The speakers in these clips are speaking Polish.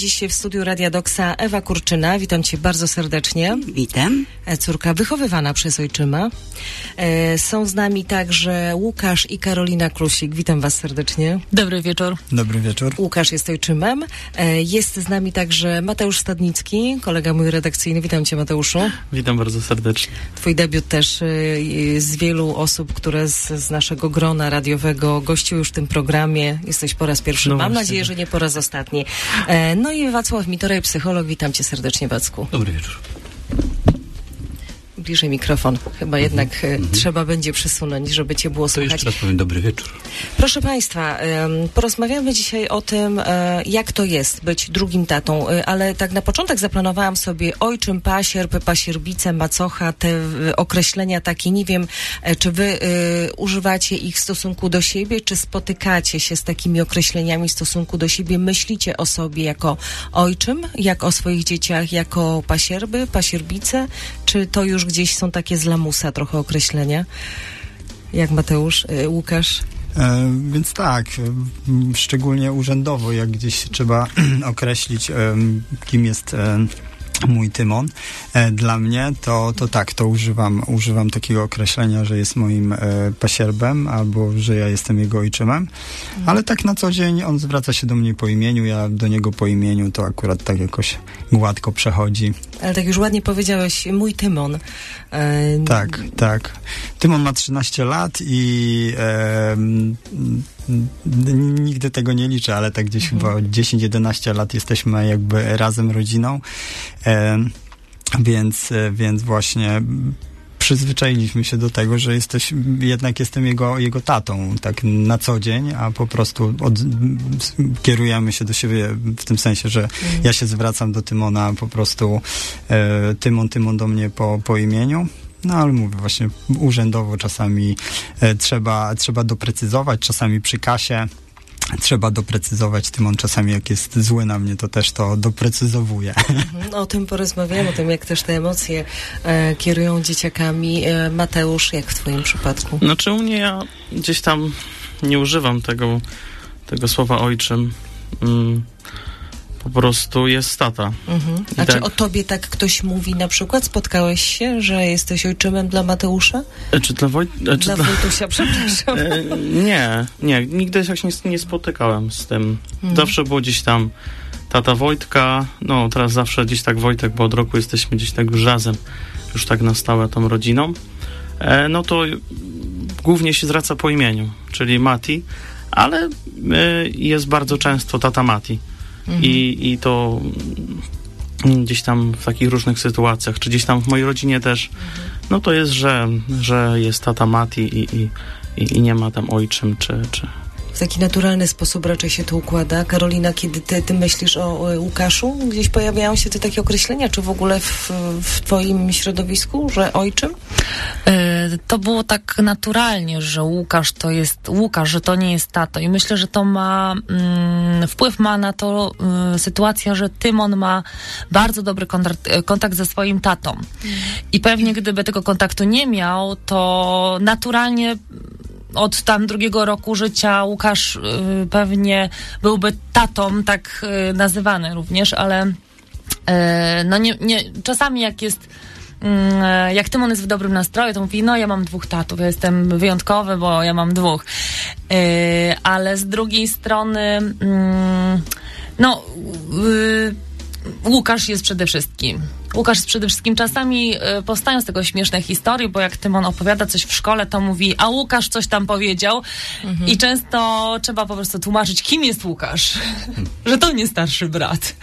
Dziś w studiu Radia Doksa Ewa Kurczyna. Witam Cię bardzo serdecznie. Witam. Córka wychowywana przez ojczyma. Są z nami także Łukasz i Karolina Klusik. Witam Was serdecznie. Dobry wieczór. Dobry wieczór. Łukasz jest ojczymem. Jest z nami także Mateusz Stadnicki, kolega mój redakcyjny. Witam Cię, Mateuszu. Witam bardzo serdecznie. Twój debiut też z wielu osób, które z naszego grona radiowego gościły już w tym programie. Jesteś po raz pierwszy. Mam nadzieję, że nie po raz ostatni. No i Wacław Mitoraj, psycholog. Witam Cię serdecznie, Wacku. Dobry wieczór. Bliżej mikrofon. Chyba jednak trzeba będzie przesunąć, żeby Cię było słychać. To jeszcze raz powiem dobry wieczór. Proszę Państwa, porozmawiamy dzisiaj o tym, jak to jest być drugim tatą, ale tak na początek zaplanowałam sobie ojczym, pasierb, pasierbice, macocha, te określenia takie. Nie wiem, czy Wy używacie ich w stosunku do siebie, czy spotykacie się z takimi określeniami w stosunku do siebie? Myślicie o sobie jako ojczym, jak o swoich dzieciach jako pasierby, pasierbice, czy to już gdzieś są takie z lamusa trochę określenia? Jak Mateusz, Łukasz? Więc tak, szczególnie urzędowo, jak gdzieś trzeba określić, kim jest mój Tymon. Dla mnie to tak, to używam takiego określenia, że jest moim pasierbem, albo że ja jestem jego ojczymem, ale tak na co dzień on zwraca się do mnie po imieniu, ja do niego po imieniu, to akurat tak jakoś gładko przechodzi. Ale tak już ładnie powiedziałeś, mój Tymon. Tak. Tymon ma 13 lat i nigdy tego nie liczę, ale tak gdzieś chyba 10-11 lat jesteśmy jakby razem rodziną, więc właśnie przyzwyczailiśmy się do tego, że jednak jestem jego tatą, tak na co dzień, a po prostu kierujemy się do siebie w tym sensie, że ja się zwracam do Tymona po prostu Tymon do mnie po imieniu. No ale mówię, właśnie urzędowo czasami trzeba doprecyzować, czasami przy kasie trzeba doprecyzować. Tymon czasami jak jest zły na mnie, to też to doprecyzowuje. O tym porozmawiamy, o tym jak też te emocje kierują dzieciakami. Mateusz, jak w twoim przypadku? Znaczy u mnie ja gdzieś tam nie używam tego słowa ojczym. Po prostu jest tata. A czy o tobie tak ktoś mówi na przykład? Spotkałeś się, że jesteś ojczymem dla Mateusza? Czy dla Wojtusia, przepraszam. Nie. Nigdy się nie spotykałem z tym. Zawsze było gdzieś tam tata Wojtka, no teraz zawsze gdzieś tak Wojtek, bo od roku jesteśmy gdzieś tak już razem, już tak na stałe tą rodziną. No to głównie się zwraca po imieniu, czyli Mati, ale jest bardzo często tata Mati. I to gdzieś tam w takich różnych sytuacjach, czy gdzieś tam w mojej rodzinie też, no to jest, że jest tata Mati i nie ma tam ojczym, czy... W taki naturalny sposób raczej się to układa. Karolina, kiedy ty myślisz o Łukaszu, gdzieś pojawiają się te takie określenia, czy w ogóle w twoim środowisku, że ojczym? To było tak naturalnie, że Łukasz to jest Łukasz, że to nie jest tato. I myślę, że to ma wpływ na to sytuacja, że Tymon ma bardzo dobry kontakt ze swoim tatą. I pewnie gdyby tego kontaktu nie miał, to naturalnie od tam 2 roku życia Łukasz pewnie byłby tatą, tak nazywany również, ale no nie, czasami jak Tymon jest w dobrym nastroju, to mówi, no ja mam 2 tatów, ja jestem wyjątkowy, bo ja mam 2. Ale z drugiej strony Łukasz jest przede wszystkim. Czasami powstają z tego śmieszne historie, bo jak Tymon opowiada coś w szkole, to mówi, a Łukasz coś tam powiedział i często trzeba po prostu tłumaczyć, kim jest Łukasz, że to nie starszy brat.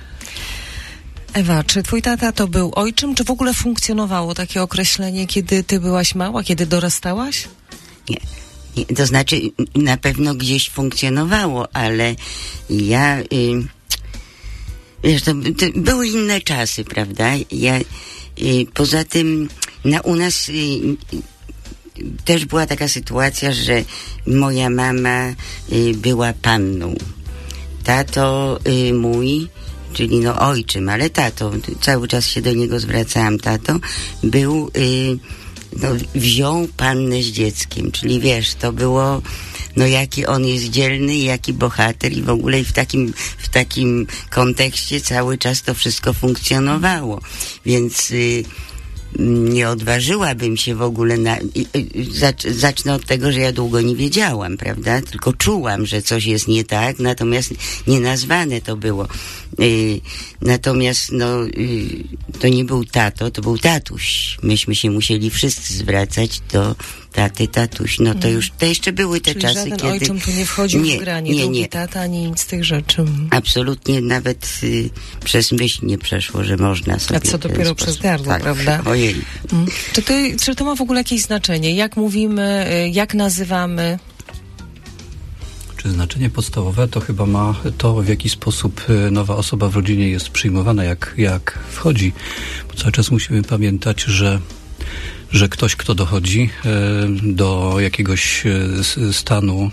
Ewa, czy twój tata to był ojczym, czy w ogóle funkcjonowało takie określenie, kiedy ty byłaś mała, kiedy dorastałaś? Nie, to znaczy na pewno gdzieś funkcjonowało, ale ja... Wiesz, to były inne czasy, prawda? Poza tym u nas też była taka sytuacja, że moja mama była panną. Tato mój, czyli ojczym, ale tato, cały czas się do niego zwracałam, tato, wziął pannę z dzieckiem, czyli wiesz, to było no jaki on jest dzielny, jaki bohater i w ogóle i w takim kontekście cały czas to wszystko funkcjonowało. Więc nie odważyłabym się w ogóle zacznę od tego, że ja długo nie wiedziałam, prawda? Tylko czułam, że coś jest nie tak, natomiast nienazwane to było. Natomiast to nie był tato, to był tatuś. Myśmy się musieli wszyscy zwracać do taty, tatuś. No to jeszcze były te czyli czasy, żaden kiedy... ojczym tu nie wchodził w granie, drugi tata, ani nic z tych rzeczy. Absolutnie nawet przez myśl nie przeszło, że można sobie... A co dopiero przez gardło, tak, prawda? Ojej. Czy to ma w ogóle jakieś znaczenie? Jak mówimy, jak nazywamy? Czy znaczenie podstawowe to chyba ma to, w jaki sposób nowa osoba w rodzinie jest przyjmowana, jak wchodzi. Bo cały czas musimy pamiętać, że ktoś, kto dochodzi do jakiegoś stanu,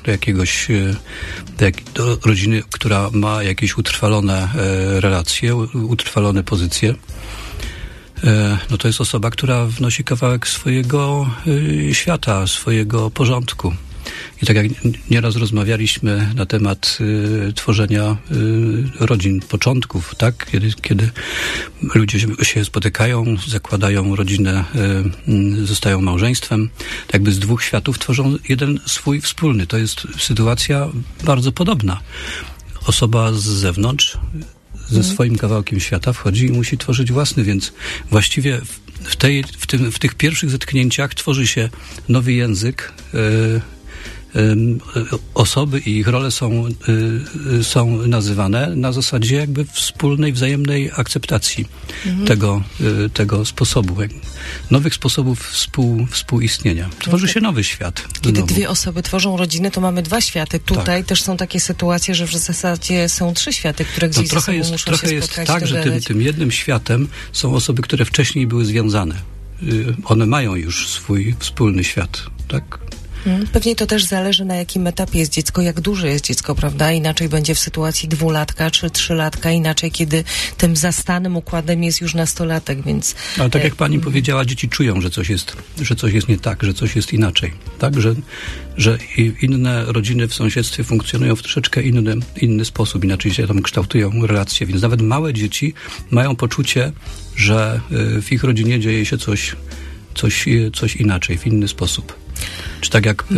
do rodziny, która ma jakieś utrwalone relacje, utrwalone pozycje, no to jest osoba, która wnosi kawałek swojego świata, swojego porządku. I tak jak nieraz rozmawialiśmy na temat tworzenia rodzin, początków, tak? Kiedy ludzie się spotykają, zakładają rodzinę, zostają małżeństwem, tak jakby z dwóch światów tworzą jeden swój wspólny. To jest sytuacja bardzo podobna. Osoba z zewnątrz ze swoim kawałkiem świata wchodzi i musi tworzyć własny, więc właściwie w tych pierwszych zetknięciach tworzy się nowy język. Osoby i ich role są nazywane na zasadzie jakby wspólnej, wzajemnej akceptacji tego sposobu, nowych sposobów współistnienia. Tworzy się nowy świat. Kiedy dwie osoby tworzą rodzinę, to mamy dwa światy. Tutaj też są takie sytuacje, że w zasadzie są trzy światy, które gdzieś ze sobą muszą się spotkać. Trochę jest tak, że tym jednym światem są osoby, które wcześniej były związane. One mają już swój wspólny świat, tak? Pewnie to też zależy, na jakim etapie jest dziecko, jak duże jest dziecko, prawda? Inaczej będzie w sytuacji 2-latka czy 3-latka, inaczej kiedy tym zastanym układem jest już nastolatek, więc... Ale tak jak pani powiedziała, dzieci czują, że coś jest nie tak, że coś jest inaczej, tak? Że inne rodziny w sąsiedztwie funkcjonują w troszeczkę inny sposób, inaczej się tam kształtują relacje, więc nawet małe dzieci mają poczucie, że w ich rodzinie dzieje się coś inaczej, w inny sposób. Czy tak jak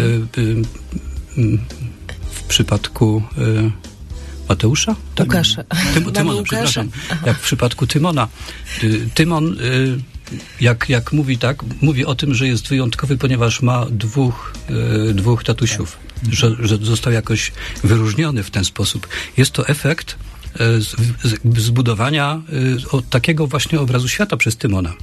w przypadku Mateusza? Tak? Łukasza. Tymona, przepraszam. Jak w przypadku Tymona. Tymon, jak mówi tak, mówi o tym, że jest wyjątkowy, ponieważ ma dwóch tatusiów. Że został jakoś wyróżniony w ten sposób. Jest to efekt zbudowania takiego właśnie obrazu świata przez Tymona.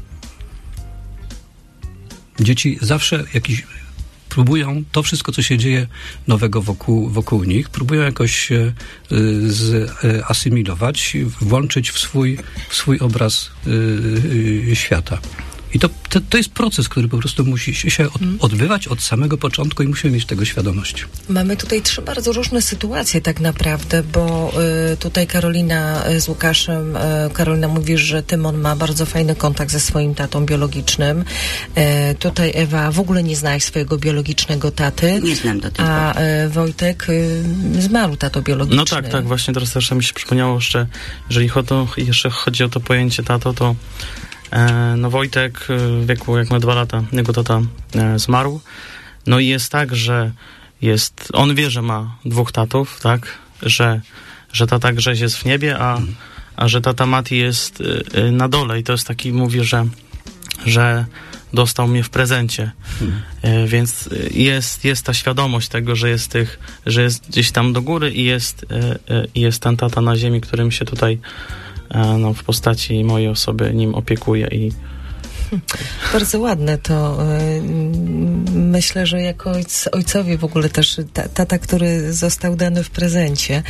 Dzieci zawsze próbują to wszystko, co się dzieje nowego wokół nich, próbują jakoś się asymilować, włączyć w swój obraz świata. I to jest proces, który po prostu musi się odbywać od samego początku i musimy mieć tego świadomość. Mamy tutaj trzy bardzo różne sytuacje tak naprawdę, bo tutaj Karolina z Łukaszem, Karolina mówi, że Tymon ma bardzo fajny kontakt ze swoim tatą biologicznym. Tutaj Ewa w ogóle nie znałaś swojego biologicznego taty. Nie znam do tej pory. A Wojtek zmarł tato biologiczny. No tak, właśnie teraz też mi się przypomniało jeszcze, jeżeli jeszcze chodzi o to pojęcie tato, to Wojtek w wieku, jak ma 2 lata, jego tata zmarł. No i jest tak, że on wie, że ma 2 tatów, tak? Że tata Grześ jest w niebie, a że tata Mati jest na dole i to jest taki, mówi, że dostał mnie w prezencie. Więc jest ta świadomość tego, że jest gdzieś tam do góry i jest ten tata na ziemi, którym się tutaj w postaci mojej osoby nim opiekuje i bardzo ładne to. Myślę, że jako ojcowie w ogóle też tata, który został dany w prezencie.